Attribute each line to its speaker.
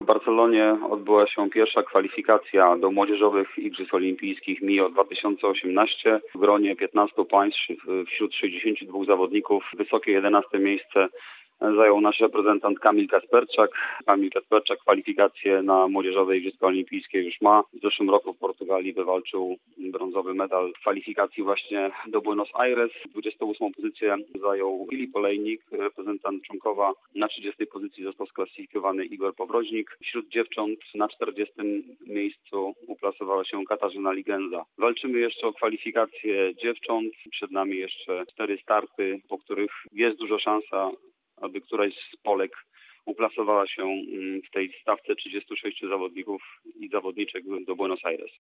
Speaker 1: Barcelonie odbyła się pierwsza kwalifikacja do młodzieżowych Igrzysk Olimpijskich MIO 2018 w gronie 15 państw wśród 62 zawodników. Wysokie 11 miejsce zajął nasz reprezentant Kamil Kasperczak. Kamil Kasperczak kwalifikacje na młodzieżowe Igrzyska Olimpijskie już ma. W zeszłym roku w Portugalii wywalczył brązowy medal w kwalifikacji właśnie do Buenos Aires. 28 pozycję zajął Filip Olejnik, reprezentant Członkowa. Na 30 pozycji został sklasyfikowany Igor Powroźnik. Wśród dziewcząt na 40 miejscu uplasowała się Katarzyna Ligenza. Walczymy jeszcze o kwalifikacje dziewcząt. Przed nami jeszcze 4 starty, po których jest duża szansa, aby któraś z Polek uplasowała się w tej stawce 36 zawodników i zawodniczek do Buenos Aires.